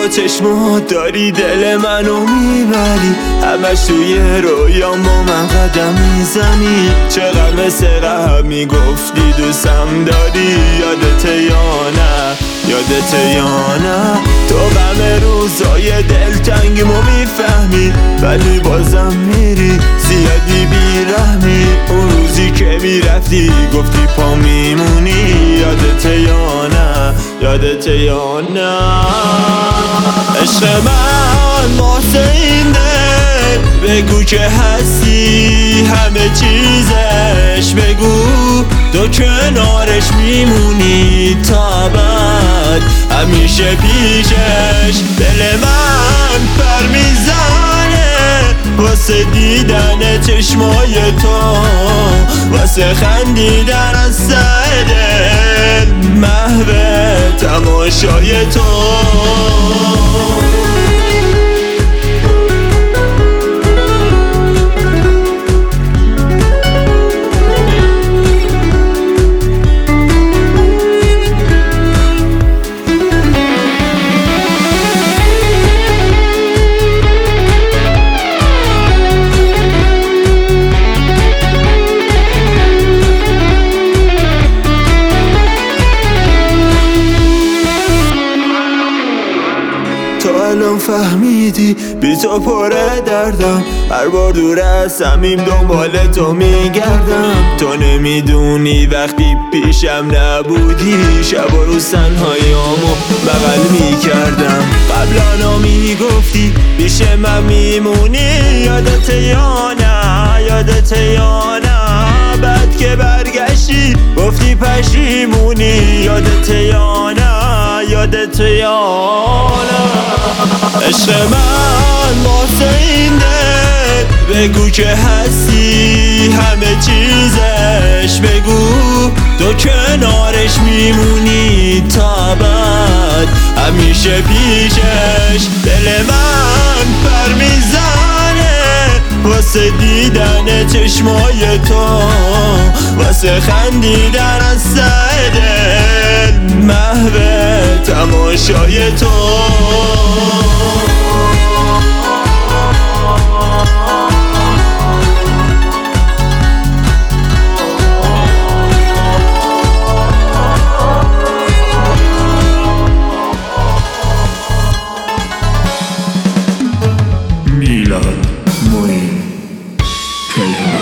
با چشمات داری دل منو میبری، همش توی رویام با من قدم میزنی. چقدر مثل قبل میگفتی دوستم داری، یادته یا نه، یادته یا نه؟ تو غم روزای دلتنگیمو میفهمی، ولی بازم میری زیادی بیرحمی. اون روزی که میرفتی گفتی پا میمونی، یادته یا نه، یادته یا نه؟ عشق من واسه این دل بگو که هستی همه چیزش، بگو تو کنارش میمونی تا ابد، همیشه پیشش. دل من پر میزنه واسه دیدن چشمای تو، واسه خندیدن از سر دل، محو تماشای تو. تو الان فهمیدی بی تو پره دردم، هر بار دور از صمیم دنبال تو میگردم. تو نمیدونی وقتی پیشم نبودی، شب و روز تنهاییامو بغل میکردم. قبلا میگفتی پیش من میمونی، یادته یا نه، یادته یا نه؟ بعد که برگشتی گفتی پشیمونی، یادته یا نه، یادته یا نه؟ عشق من واسه این دل بگو که هستی همه چیزش، بگو تو کنارش میمونی تا ابد، همیشه پیشش. دل من پر میزنه واسه دیدن چشمای تو، واسه خندیدن از سر دل، محو تماشای تو. میلاد معین کیهان.